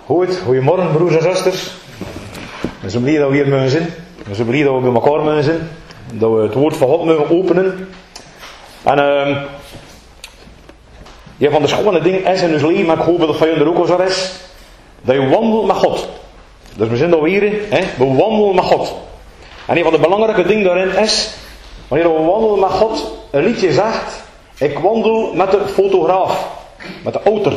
Goed, goedemorgen broers en zusters. We zijn blij dat we hier mogen zijn. We zijn blij dat we bij elkaar mogen zijn. Dat we het woord van God mogen openen. En een van de schone dingen is in ons leven, maar ik hoop dat het van jullie er ook al zo is, dat je wandelt met God. Dus we zijn alweer, we wandelen met God. En een van de belangrijke dingen daarin is, wanneer we wandelen met God, een liedje zegt, ik wandel met de fotograaf, met de auteur.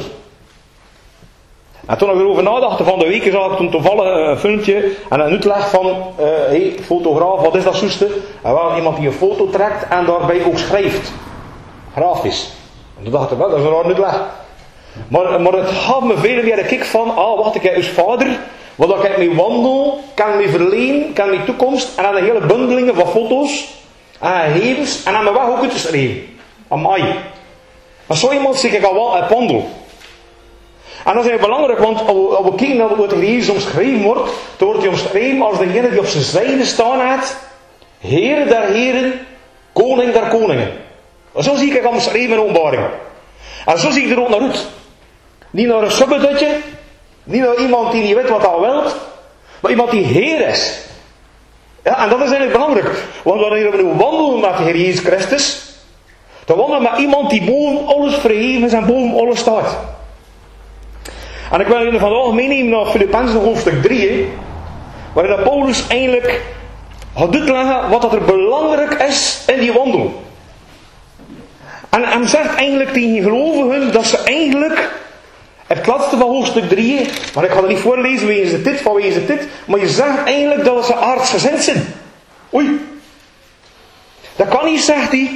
En toen ik erover nadacht, van de week zag ik toen toevallig een filmpje en een uitleg van, fotograaf, wat is dat zoeste? En wel iemand die een foto trekt en daarbij ook schrijft. Grafisch. En toen dacht ik, wel, dat is een raar uitleg. Maar het gaf me veel meer een kick van, wacht, ik heb als vader, wat ik mee wandel, kan mee verleden, kan mee toekomst, en aan de hele bundelingen van foto's, en gegevens, en aan mijn weg ook uit te schrijven. Amai. Maar zo iemand zie ik al wel uit wandel. En dat is heel belangrijk, want als we kijken naar wat er hier omschreven wordt, dan wordt hij omschreven als degene die op zijn zijde staan heeft, Heer der heren, koning der koningen. En zo zie ik het omschreven in openbaring. En zo zie ik er ook naar uit. Niet naar een subbedutje, niet naar iemand die niet weet wat hij wil, maar iemand die Heer is. Ja, en dat is eigenlijk belangrijk, want wanneer we nu wandelen met de Heer Jezus Christus, dan wandelen we met iemand die boven alles verheven is en boven alles staat. En ik wil jullie vandaag meenemen naar Filippenzen hoofdstuk 3, waarin Paulus eigenlijk gaat uitleggen wat er belangrijk is in die wandel. En hij zegt eigenlijk tegen gelovigen dat ze eigenlijk, het laatste van hoofdstuk 3, maar ik ga het niet voorlezen vanwege de dit, maar je zegt eigenlijk dat ze aardsgezind zijn. Oei. Dat kan niet, zegt hij.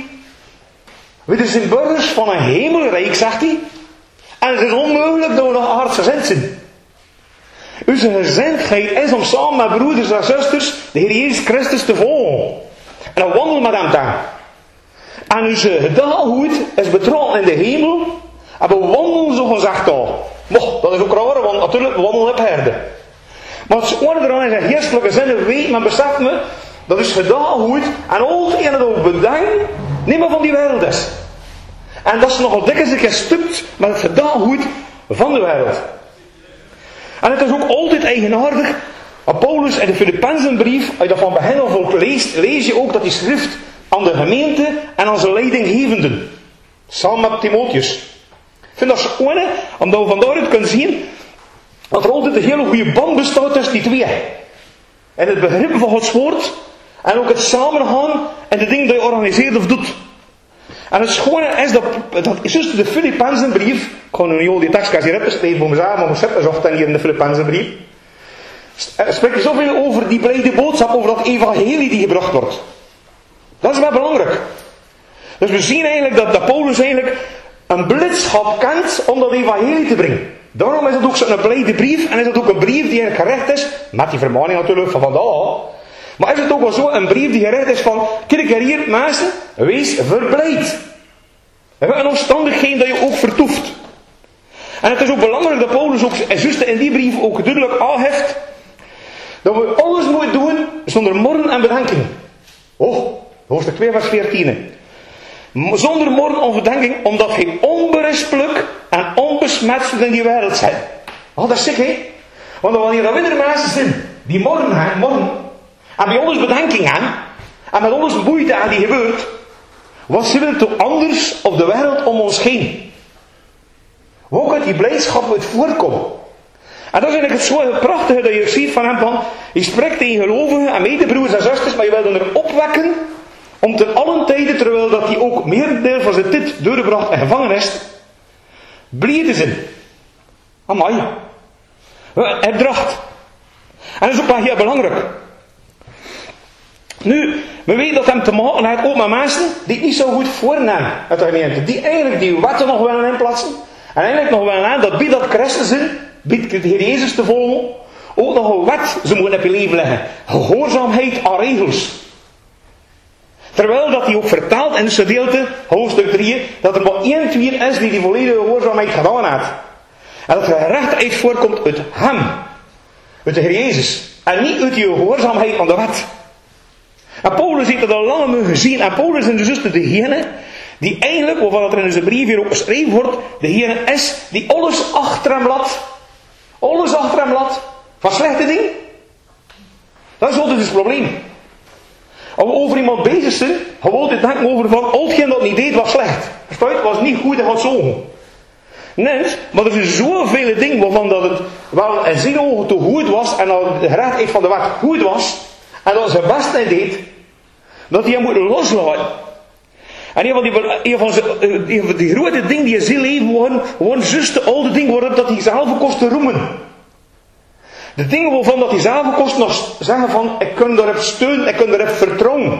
We zijn burgers van een hemelrijk, zegt hij. En het is onmogelijk dat we nog aardsgezind zijn. Onze gezindheid is om samen met broeders en zusters de Heer Jezus Christus te volgen. En dan wandelen met hem dan. En onze gedachtegoed is betrokken in de hemel. En we wandelen zo gezegd al. Mocht, dat is ook raar, want natuurlijk we wandelen op herde. Maar het schoon eraan is een geestelijke zin, weet men beseft me, dat is gedachtegoed en al het ene dat we bedenken, niet meer van die wereld is. En dat is nogal dikwijls een keer stupt met het gedachtegoed van de wereld. En het is ook altijd eigenaardig. Paulus in de Filippenzenbrief, als je dat van begin af ook leest, lees je ook dat hij schrift aan de gemeente en aan zijn leidinggevenden. Samen met Timotheus. Ik vind dat schoon, omdat we van daaruit kunnen zien dat er altijd een hele goede band bestaat tussen die twee. En het begrip van Gods woord en ook het samengaan en de dingen die je organiseert of doet. En het schone is dat is juist de Filippenzenbrief, ik ga nu niet al die tekst hier opgeschreven voor mezelf, maar we zetten zocht dan hier in de Filippenzenbrief. Spreekt er zoveel over die blijde boodschap, over dat evangelie die gebracht wordt. Dat is wel belangrijk. Dus we zien eigenlijk dat Paulus eigenlijk een blidschap kent om dat evangelie te brengen. Daarom is het ook zo'n blijde brief en is het ook een brief die eigenlijk gericht is, met die vermaning natuurlijk van vandaag. Maar is het ook wel zo een brief die gericht is van, kijk hier mensen, wees verblijd. En een omstandigheid dat je ook vertoeft. En het is ook belangrijk dat Paulus ook, juist in die brief ook duidelijk aangeeft, dat we alles moeten doen zonder morren en bedenking. Hoofdstuk 2 vers 14. Zonder morren en bedenking, omdat je onberispelijk en onbesmet in die wereld bent. Dat is sick, hè? Want wanneer er weer mensen zijn die morren, en bij ons bedenking aan, en met ons moeite aan die gebeurt, wat zullen we toch anders op de wereld om ons heen? Hoe kan die blijdschap uit voorkomen? En dat is eigenlijk het zo prachtige dat je ziet van hem van, je spreekt tegen gelovigen en medebroers en zusters, maar je wil er opwekken om ten allen tijden, terwijl dat hij ook meerdeel van zijn tijd doorgebracht en gevangen is, blij te zijn. Amai. Hij draagt. En dat is ook wel heel belangrijk. Nu, we weten dat hem te maken heeft ook met mensen die het niet zo goed voornemen uit de gemeente. Die eigenlijk die wetten nog willen inplaatsen. En eigenlijk nog willen aan dat bij dat Christus in, biedt de Heer Jezus te volgen, ook nog een wet ze moeten op je leven leggen. Gehoorzaamheid aan regels. Terwijl dat hij ook vertaalt in het gedeelte, hoofdstuk 3, dat er maar één tweer is die volledige gehoorzaamheid gedaan heeft. En dat de gerechtigheid voorkomt uit hem. Uit de Heer Jezus. En niet uit je gehoorzaamheid aan de wet. En Paulus heeft dat al lang gezien. En Paulus is dus degene die eigenlijk, waarvan er in zijn brief hier ook geschreven wordt, degene is die alles achter hem laat. Alles achter Wat slechte ding? Dat is altijd het probleem. Als we over iemand bezig zijn, gaan we altijd denken over van, al hetgeen dat niet deed was slecht. Verstaat je? Het was niet goed, dat gaat zo. Nee, maar er zijn zoveel dingen waarvan dat het wel in zijn ogen te goed was en dat de gerechtigheid van de wet goed was en dat zijn best in deed, dat hij hem moet loslaten. En een van die grote dingen die in zijn leven waren juist de oude dingen waarop dat hij zelf kost te roemen. De dingen waarvan dat hij zelf kost nog zeggen van, ik kan daarop steunen, ik kan daarop vertrouwen.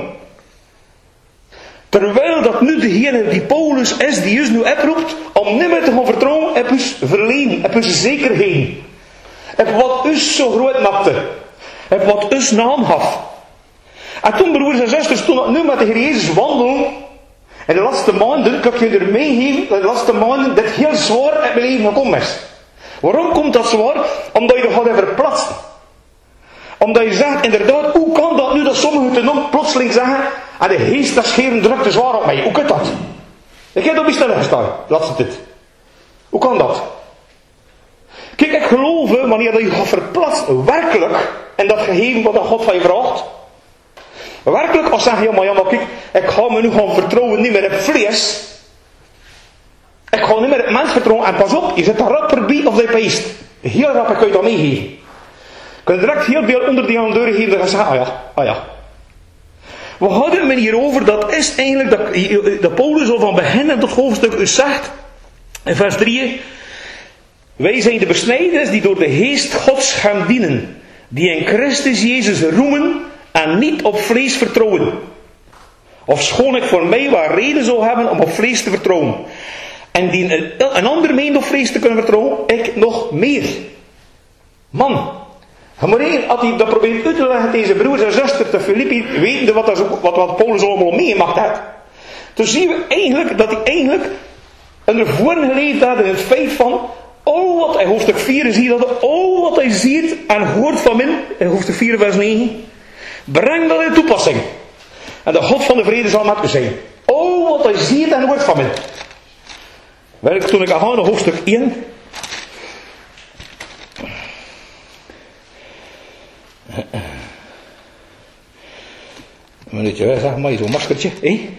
Terwijl dat nu degene die Paulus is, die ons nu oproept, om niet meer te gaan vertrouwen op ons verleden, op onze zekerheid. Op wat ons zo groot maakte. Op wat ons naam gaf. En toen, broers en zusters, toen ik nu met de Heer Jezus wandel, in de laatste maanden, kan ik je er meegeven, dat de laatste maanden dit heel zwaar in mijn leven gekomen is. Waarom komt dat zwaar? Omdat je er gaat even plaatsen. Omdat je zegt, inderdaad, hoe kan dat nu dat sommigen te nog plotseling zeggen, en de geest dat scheren drukt te zwaar op mij. Hoe kan dat? Ik heb op je stellen gestaan, laatste tijd. Hoe kan dat? Kijk, ik geloof, wanneer je gaat verplaatsen, werkelijk, en dat gegeven wat God van je vraagt, werkelijk, als zeg je, maar kijk, ik ga me nu gaan vertrouwen niet meer op vlees. Ik ga niet meer op mens vertrouwen. En pas op, je zit daar rapper bij of je peest. Heel rapper kun je dat meegeven. Je kunt direct heel veel onder die deuren geven en gaan zeggen, ah ja. We hadden het hier over, dat is eigenlijk dat Paulus al van begin in tot hoofdstuk u zegt, in vers 3, wij zijn de besnijders die door de geest Gods gaan dienen, die in Christus Jezus roemen en niet op vlees vertrouwen. Ofschoon ik voor mij wel reden zou hebben om op vlees te vertrouwen. En die een ander meent op vlees te kunnen vertrouwen, ik nog meer. Man, als hij dat probeert uit te leggen deze broers en zusters te Filippi, wetende wat Paulus allemaal meegemaakt had. Toen zien we eigenlijk dat hij eigenlijk een vorm geleefd had in het feit van, wat hij hoofdstuk 4 zie je dat, wat hij ziet en hoort van min, in hoofdstuk 4 vers 9, breng dat in toepassing. En de God van de vrede zal met u zijn. Wat hij ziet en hoort van min. Wel, toen ik aan hoofdstuk 1. Een minuutje, zeg maar, zo'n maskertje.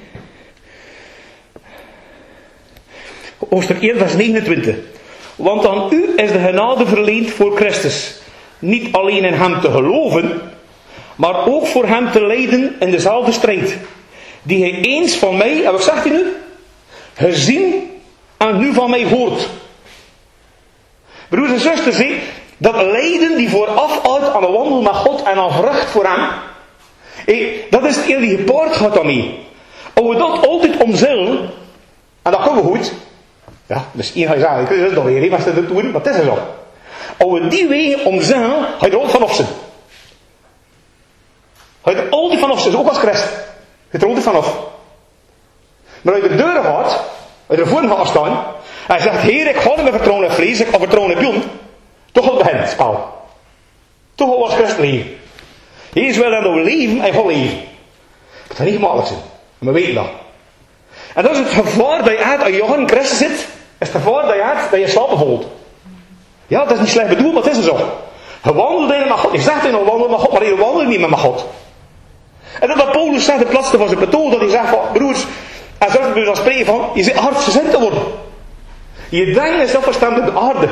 Hoofdstuk 1, vers 29. Want aan u is de genade verleend voor Christus. Niet alleen in hem te geloven, maar ook voor hem te lijden in dezelfde strijd. Die hij eens van mij, en wat zegt hij nu? Gezien en nu van mij hoort. Broers en zusters, dat lijden die vooraf uit aan de wandel met God en aan vrucht voor hem, dat is het die gepaard gaat daarmee. Als we dat altijd omzeilen, en dat kunnen we goed, ja, misschien ga je zeggen, ik weet het alweer, wat ze dat doen, maar het is zo. Als we die wegen omzeilen, ga je er altijd vanaf zijn. Ga je er altijd vanaf zijn, ook als christen. Ga je er altijd vanaf. Maar als je de deuren gaat, als je ervoor gaat staan, en je zegt, Heer, ik ga niet meer vertrouwen in vlees, ik ga vertrouwen in Bjorn, toch gaat het beginnen, het spel. Toch gaat als christen leven. Jezus wil dat we leven en gaan leven. Het gaat niet gemakkelijk zijn. Maar we weten dat. En dat is het gevaar dat je uit als je in Christus zit. Is het gevaar dat je uit dat je slapen voelt. Ja, dat is niet slecht bedoeld, maar het is zo. Je wandelt in met God. Je zegt in een wandel met God, maar je wandelt niet met God. En dat wat Paulus zegt, de plaats van zijn betoog, dat hij zegt van, broers, en zelfs dus al spreken van, je zit hardgezind te worden. Je denkt is afgestemd op de aarde.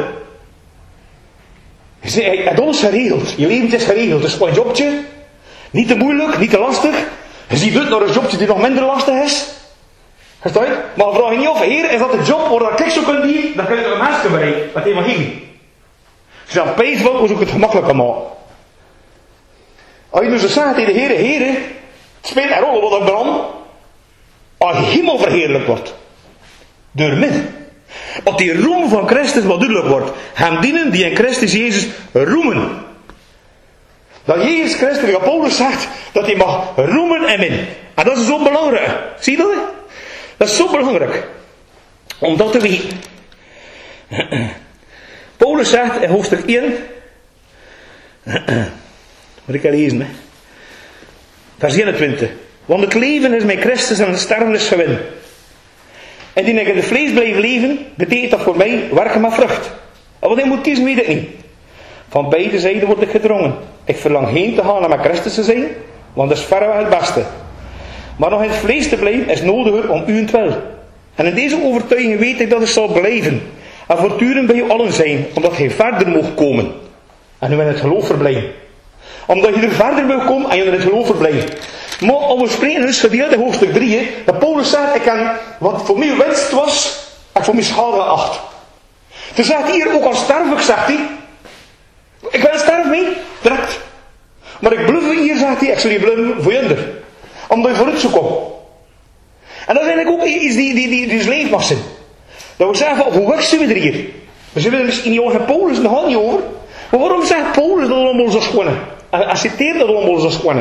Je zegt, het alles geregeld. Je leven is geregeld. Het is gewoon een jobje. Niet te moeilijk, niet te lastig. Je ziet uit naar een jobje die nog minder lastig is. Versta je? Maar vraag je niet of, Heer, is dat de job waar dat ik zo kan dienen? Dan kun je er een mens bereiken. Met evangelie. Als je dan pees wil, moet ik het gemakkelijker maken. Als je dus zegt tegen de Heer, Heer, het speelt een rol wat ik brand. Als je hemel verheerlijk wordt. Door mij. Dat die roem van Christus wat duidelijk wordt. Hem dienen die in Christus Jezus roemen. Dat Jezus Christus, dat Paulus zegt, dat hij mag roemen en min. En dat is zo belangrijk. Zie je dat? Dat is zo belangrijk. Om dat te weten. Paulus zegt in hoofdstuk 1. Moet ik al lezen, hè? Vers 21. Want het leven is met Christus en het sterven is gewin. En die ik in het vlees blijf leven, betekent dat voor mij werken met vrucht. En wat ik moet kiezen, weet ik niet. Van beide zijden word ik gedrongen. Ik verlang heen te gaan en met Christus te zijn, want dat is verreweg het beste. Maar nog in het vlees te blijven is nodiger om uwentwil. En in deze overtuiging weet ik dat ik zal blijven. En voortdurend bij u allen zijn, omdat hij verder mag komen. En u in het geloof verblijven. Omdat je er verder mag komen en je in het geloof verblijven. Maar om we spreken dus gedeeld in hoofdstuk 3, dat Paulus zegt, ik kan wat voor mij winst was, en voor mij schade acht. Toen zegt hij hier, ook al sterf ik, zegt hij. Ik wil sterven mee, direct. Maar ik blijf hier, zegt hij, ik zal je blijven voor junder. Omdat je vooruit zou komen. En dat is eigenlijk ook iets die leef mag zijn. Dat we zeggen, hoe weg zijn we er hier? We zijn er in Johan Paulus, daar gaat het niet over. Maar waarom zegt Paulus dat allemaal zo schoenen? Hij citeert dat allemaal zo schoenen.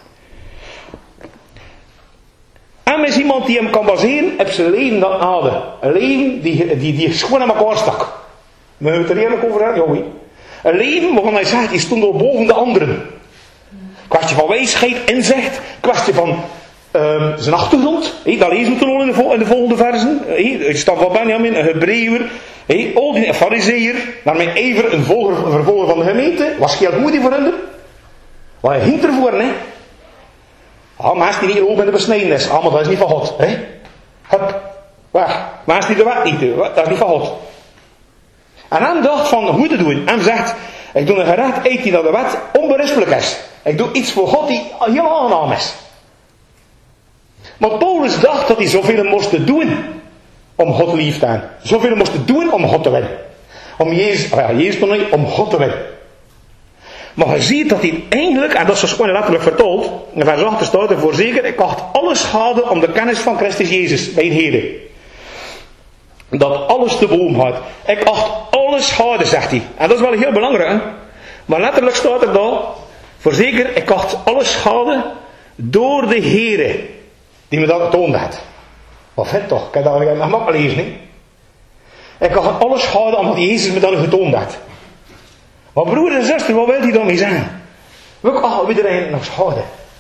En is iemand die hem kan baseren op zijn leven dat nade. Een leven die schoon aan elkaar stak. We hebben het er eerlijk over, hè? Joey. Een leven waarvan hij zegt, die stond al boven de anderen. Kwestie van wijsheid, inzicht. Kwestie van zijn achtergrond. Dat lezen we toen al in de volgende versen. Het stam van Benjamin, een Hebreeër. Een Farizeeër. Naar mijn ijver een vervolger van de gemeente. Was heel goed voor hen. Maar hij ging ervoor, hè. Mensen die niet geloven in de besnijdenis. Maar dat is niet van God. Hè? Hup, weg. Mensen die de wet niet, dat is niet van God. En hij dacht van goed te doen. En zegt, ik doe een gerecht uit die dat de wet onberispelijk is. Ik doe iets voor God die heel aangenaam is. Maar Paulus dacht dat hij zoveel moest doen om God lief te hebben. Zoveel moest doen om God te winnen. Om Jezus om God te winnen. Maar je ziet dat hij eigenlijk, en dat is gewoon letterlijk vertaald, in vers 8 staat er voorzeker, ik acht alles schade om de kennis van Christus Jezus, mijn Heer. Dat alles te boven gaat. Ik acht alles schade, zegt hij. En dat is wel heel belangrijk, hè? Maar letterlijk staat er dan, voorzeker, ik acht alles schade door de Heer, die me dat getoond heeft. Wat vet toch? Ik heb dat nog maar lezen, hè? Ik acht alles schade omdat Jezus me dat getoond heeft. Maar broer en zuster, wat wil hij dan mee zeggen? Welk acht we er eigenlijk nog schade?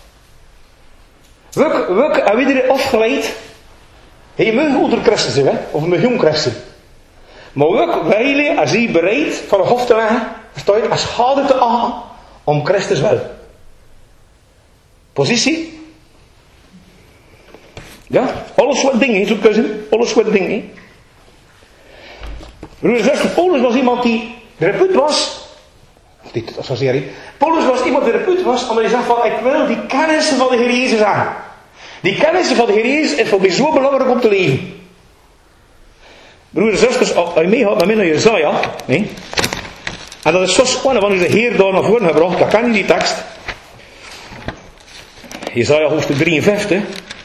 Welk hebben we er afgeleid? Je moet onder christen zijn, hè? Of een jong christen. Maar welk wijle, als hij bereid van een hof te leggen, versta je, als schade te achten, om Christus wel. Positie? Ja, alles wat dingen, zo kussen, alles wat dingen. Broer en zuster, Paulus was iemand die de repuut was. Dat was hier. Paulus was iemand die repuut was, omdat hij zegt van, ik wil die kennis van de Heer Jezus aan. Die kennis van de Heer Jezus is voor mij zo belangrijk om te leven. Broers en zusters, als je meegaat met mij naar Jesaja, nee? En dat is zo spannend, want de Heer daar naar voren gebracht, dat kan je die tekst. Jesaja hoofdstuk 53.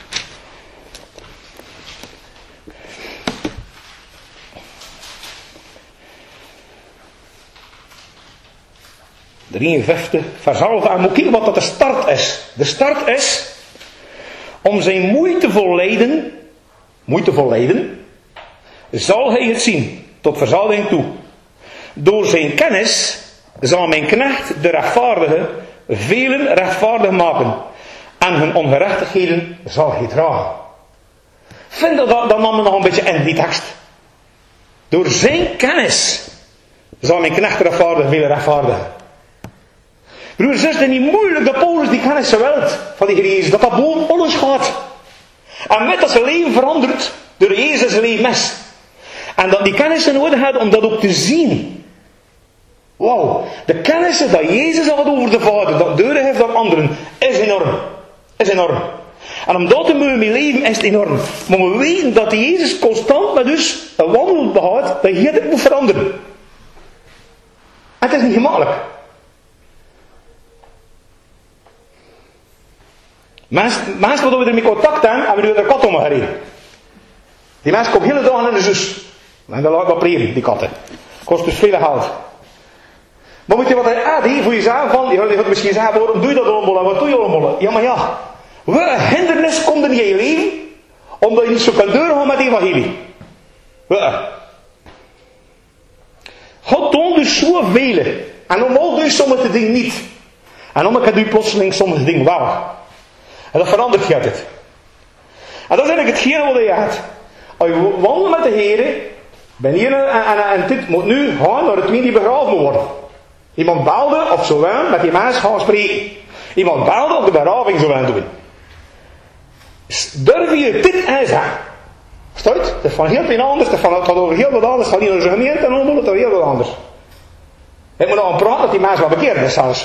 Vers 11. En moet kijken wat dat de start is. De start is om zijn moeitevol lijden, zal hij het zien, tot verzadiging toe. Door zijn kennis zal mijn knecht, de rechtvaardige, velen rechtvaardig maken. En hun ongerechtigheden zal hij dragen. Vind dat dan nog een beetje in die tekst. Door zijn kennis zal mijn knecht rechtvaardig, velen rechtvaardigen. Broer en zus, het is niet moeilijk dat Paulus die kennis wilt van die Heer Jezus. Dat boven alles gaat. En met dat zijn leven verandert door Jezus zijn leven is. En dat die kennis nodig had om dat ook te zien. Wauw. De kennis dat Jezus had over de Vader, dat deuren heeft aan anderen, is enorm. Is enorm. En om dat te mogen leven is het enorm. Maar we weten dat Jezus constant met dus een wandel behoudt, dat je dit moet veranderen. En het is niet gemakkelijk. Mensen wat we ermee contact hebben, hebben we er kat om gereden. Die mensen komen hele dagen in de zus. En dat laat ik wel preren, die katten. Kost dus veel geld. Maar moet je wat hij voor je zeggen van, je gaat misschien zeggen, waarom doe je dat allemaal? Wat doe je allemaal? Ja, maar ja. Welke hindernis komt er niet in je leven, omdat je niet zo kan doorgaan met de evangelie? God toont dus zoveel. En normaal doe je sommige dingen niet. En dan doe je plotseling sommige dingen wel. En dat verandert je het. En dat is eigenlijk hetgene wat je hebt. Als je wandelt met de Heer, ben hier en dit moet nu gaan naar het wie die begraven moet worden. Iemand belde of zo wel met die mensen gaan spreken. Iemand belde of de beraving zo wel doen. Durf je dit zeggen? Verstaat? Dat is van heel veel anders. Het gaat over heel wat anders. Het gaat niet over zijn gemeente en onder. Het gaat heel wat anders. Ik moet nog aan praten dat die mensen wel bekeerd is zelfs.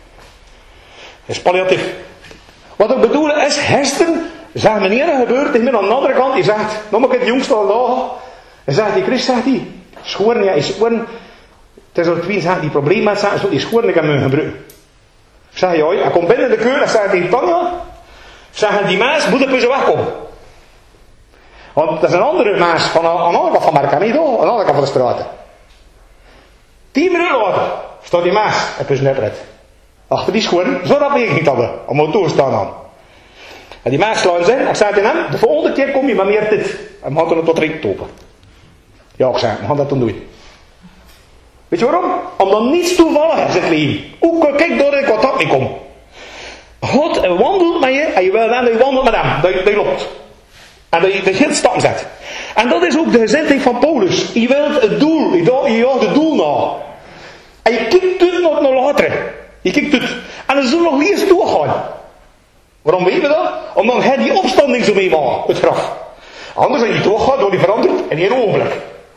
Dat is palliatief. Wat ik bedoel is, Hesten zegt meneer er gebeurt tegen mij aan de andere kant. Die zegt, nog maar het jongste al dagen. En zegt die Christ, zegt hij, schoren, ja, schoren. Het is ook twee zaken die problemen met zijn, die schoren ik aan mijn gebruiken. Ik zeg, ja, hij komt binnen de keur en zegt hij, Tanja, zeggen die mensen, moet op zo wegkomen. Want dat is een andere mens van aan de andere kant van Marka, niet hoor, aan de andere kant van de straat. 10 minuten later staat die mens op zijn netred. Achter die schoenen, zo dat weet ik niet hadden, om het toestaan aan. En die mens slaan zijn, ik zei tegen hem, de volgende keer kom je maar meer dit. En we gaan het tot drinken open. Ja, ik zei, we gaan dat dan doen. Weet je waarom? Omdat niets toevallig is het leven. Hoe kijk door ik wat dat niet kom. God wandelt met je en je wil dan dat je wandelt met hem. Dat je loopt. En dat je de hele stap zet. En dat is ook de gezindheid van Paulus. Je wilt het doel. Je jaagt het doel na. En je kijkt het nog naar later. Je kijkt het. En er zullen nog niet eens doorgaan. Waarom weten we dat? Omdat hij die opstanding zo meemaakt. Het graf. Anders als je doorgaat, wordt die veranderd in één ogenblik.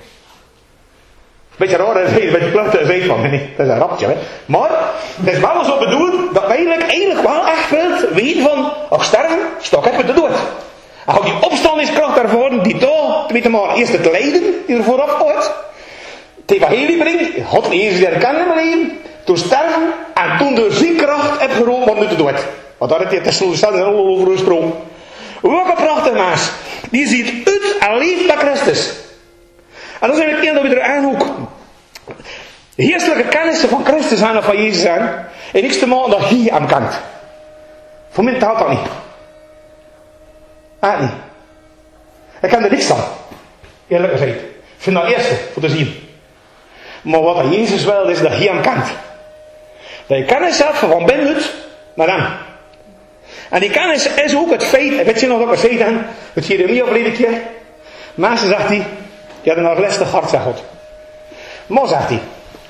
Beetje raar, dat is een beetje kluchtig, zeg van. Nee, dat is een rapje, hè. Maar, het is wel zo bedoeld, dat eigenlijk wel echt wilt weten van, als ik sterven, stok ik met de dood. En ook die opstandingskracht ervoor, die toch, weet je maar, eerst het lijden, die er vooraf gaat, het evangelie brengt, God eerst die herkennen in mijn leven, toen sterven, en toen door zijn kracht heb gerold van de dood. Want daar heeft hij Thessalonicenzen al over gesproken. Wat een prachtig mens. Die ziet uit en leeft met Christus. En dat is eigenlijk één dat we er aanhoeken. Geestelijke kennissen van Christus zijn of van Jezus zijn. En niks te maken dat hij hem kent. Voor mij telt dat niet. Echt niet. Ik ken er niks van. Eerlijk gezegd. Ik vind dat eerste voor te zien. Maar wat dat Jezus wil is dat hij hem kent. Dat je kennis hebt van binnenuit naar hem. En die kennis is ook het feit. Weet je nog wat ik zei dan? Het Jeremia verleden keer. Mensen zegt hij. Die hadden een lastig hart, zegt God. Maar zegt hij.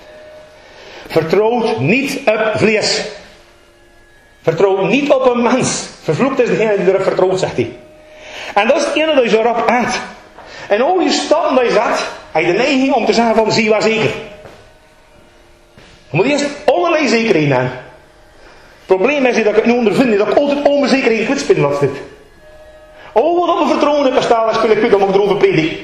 Vertrouwt niet op vlees. Vertrouwt niet op een mens. Vervloekt is degene die erop vertrouwt, zegt hij. En dat is het ene dat je zo rap uit. En al je stappen dat je zet, heb je de neiging om te zeggen van, zie je wel zeker. Je moet eerst allerlei zekerheden hebben. Het probleem is dat ik het nu ondervind, dat ik altijd onbezekerheid kwitspin laat zitten. Oh, wat op mijn vertrouwen heb staan, dan speel ik goed om ik erover predik.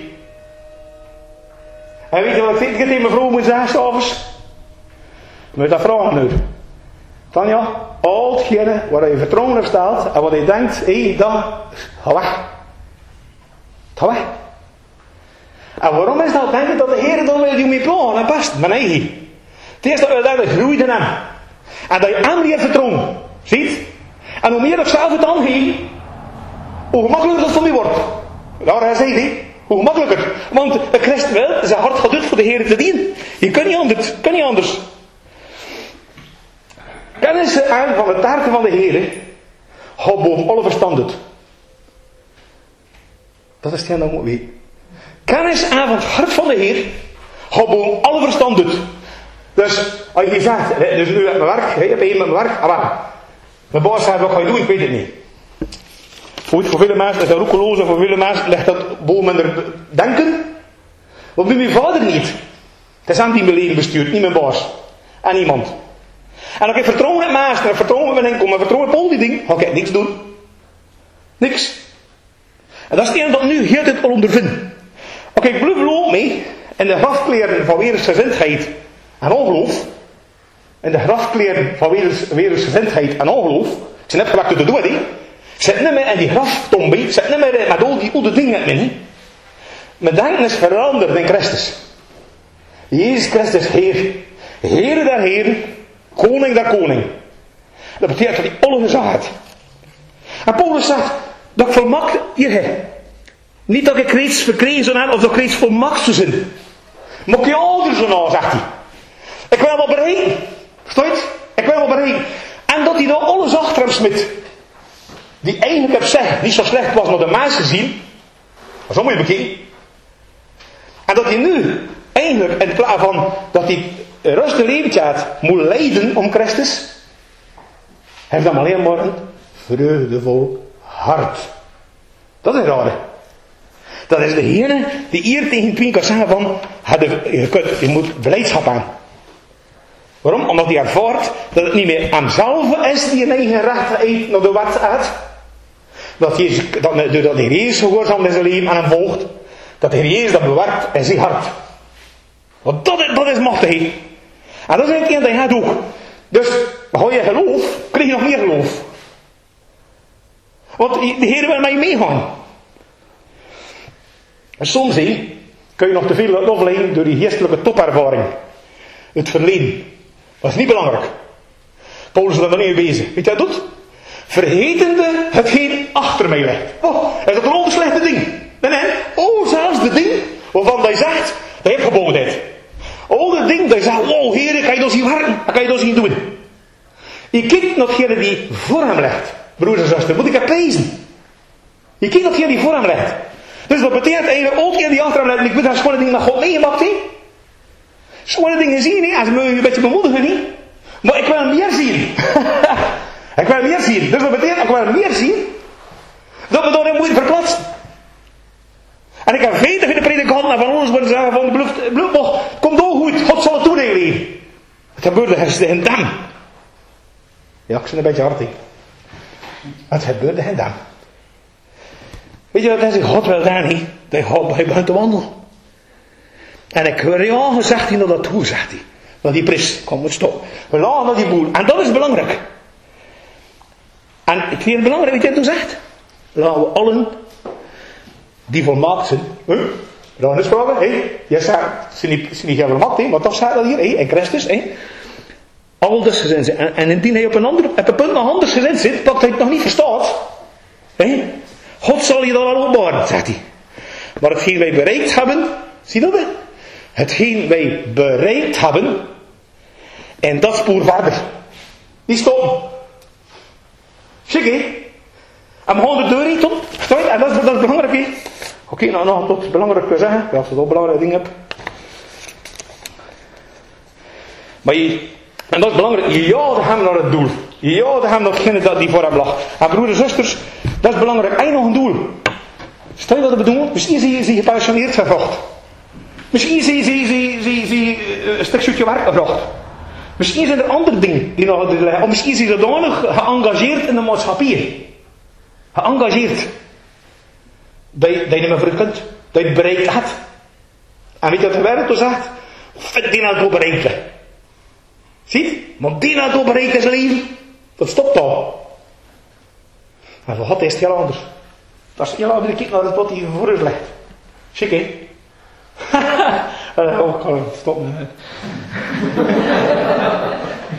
En weet je wat ik tegen mijn vrouw moet zeggen, s'avonds? Moet je dat vragen nu. Tanja, al hetgene waar je vertrouwen op stelt, en wat je denkt, hé, dat, ga weg. Ga weg. En waarom is dat? Denk je dat de Heer dan wil die mee plagen en past? Maar nee. Het eerste dat we denken, groeit in hem. En dat je hem leert vertrouwen. Ziet? En hoe meer je zelf het aangeeft, hoe gemakkelijker dat voor je wordt. Daar zei hij. Hoe gemakkelijker. Want een christen wil zijn hart gaat uit voor de Heer te dienen. Je kunt niet anders. Kan niet anders. Kennis aan van het taarten van de Heer gaat boven alle verstand uit. Dat is hetgeen dat moet weten. Kennis aan van het hart van de Heer gaat boven alle verstand uit. Dus als je zegt, dus nu met mijn werk, heb je met mijn werk, mijn baas zegt, wat ga je doen? Ik weet het niet. Voor vele mensen is dat roekeloos, en voor vele mensen ligt dat boven hun denken. Wat doet mijn vader niet? Het is hem die mijn leven bestuurt, niet mijn baas. En niemand. En als ik vertrouwen in mensen, en vertrouwen in mijn inkomen, en vertrouwen in al die dingen, ga ik niks doen. Niks. En dat is het ene dat ik nu heel dit al ondervind. Als ik blijf lopen mee, in de grafkleren van wereldgezindheid en ongeloof, in de grafkleren van wereldgezindheid en ongeloof, ik ben net gewakt door de dood, hè. Ik zit niet meer in die graftombe, ik zit niet meer met al die oude dingen met me. Mijn denken is veranderd in Christus. Jezus Christus Heer. Heer der Heer, Koning der Koning. Dat betekent dat hij alle gezag heeft. En Paulus zegt, dat ik volmaakt hier heb. Niet dat ik reeds verkregen zou hebben, of dat ik reeds volmaakt zou zijn. Maar ik je ouder zo nou, zegt hij. Ik wil wel bereiken. Verstaat je? Ik wil wel bereiken. En dat hij dan alles achter hem smit. Die eigenlijk op zich niet zo slecht was, maar de mensen zien. Maar zo moet je bekijken. En dat hij nu eigenlijk in plaats van dat hij een rustig leventje had, moet lijden om Christus, heeft dan alleen maar een vreugdevol hart. Dat is raar. Dat is degene die hier tegen Pien kan zeggen van, je moet blijdschap aan. Waarom? Omdat hij ervaart dat het niet meer aan zelf is die een eigen recht naar de wet uit. Doordat de Heer Jezus gehoorzaam in zijn leven aan hem volgt, dat de Heer Jezus dat bewerkt in zijn hart. Want dat is machtig. En dat is eigenlijk dat je gaat ook. Dus, hou je geloof, krijg je nog meer geloof. Want de Heer wil met je meegaan. En soms kun je nog te veel afleiden door die geestelijke topervaring. Het verleden. Dat is niet belangrijk. Paulus is daar nog niet mee bezig. Weet je wat hij doet? Vergetende hetgeen achter mij ligt. Oh, is dat een onbeslechte ding? Nee. Oh, zelfs de ding waarvan hij zegt, dat heeft gebouwd dit. Oh, de ding dat je zegt, oh Heer, kan je dat zien werken? Dat kan je dat zien doen. Je kijkt naar hetgene die voor hem ligt. Broers en zusters, moet ik het lezen? Je kijkt naar hetgene die voor hem ligt. Dus dat betekent eigenlijk ook die achter hem ligt. Ik weet dat schone dingen dat God meegemaakt heeft. Schone dingen zien, hè? Als je me een beetje bemoedigen, niet? Maar ik wil hem meer zien. Ik wil meer zien. Dus dat betekent, ik wil meer zien, dat we dan niet moeten verplaatsen. En ik heb veeltig in de predikanten en van ons worden zeggen van de bloedbocht, kom door goed, God zal het toedelen. Het gebeurde in Dam. Ja, ik zit een beetje hard in. Het gebeurde in Dam. Weet je wat hij zegt? God wil daar niet. Hij begint te wandelen. En ik hoor ja gezegd hij naar dat toe, zegt hij. Naar die priester, kom maar stop. We laten naar die boel. En dat is belangrijk. En ik vind het belangrijk wat hij toen zegt. Laten we allen die volmaakt zijn. Dan is spraken, je zegt, ze niet heel volmaakt, maar toch staat dat hier, in Christus, aldus gezind zijn. En indien hij op een punt nog anders gezind zit, dat hij het nog niet verstaat, God zal je dan al opbouwen, zegt hij. Maar hetgeen wij bereikt hebben, zie je dat? Hetgeen wij bereikt hebben, en dat spoor verder. Niet stoppen. Schick, hè? En we gaan de deur niet op. En dat is belangrijk, hè? Oké, nou nog wat belangrijk te zeggen. Ja, als je zo'n belangrijke ding hebt. Maar en dat is belangrijk. Je jaagde hem naar het doel. Je jaagde hem naar hetgene dat die voor hem lag. En broeders en zusters, dat is belangrijk. Heb je nog een doel? Stel je wat ik bedoel? Misschien zie je gepensioneerd gevraagd. Misschien zie je een stukje werk gevraagd. Misschien zijn er andere dingen die nog liggen. Of misschien zie je zodanig geëngageerd in de maatschappij. Geëngageerd. Dat je niet meer voor kunt. Dat je het bereikt hebt. En weet je wat de wereld zegt? Vind die nou door bereikt. Ziet? Want die nou door bereikt is leven. Dat stopt al. Maar voor God is het heel anders. Dat is heel anders. Kijk naar wat hij voor ons legt. Schick, hè? Oh, ik kan stoppen.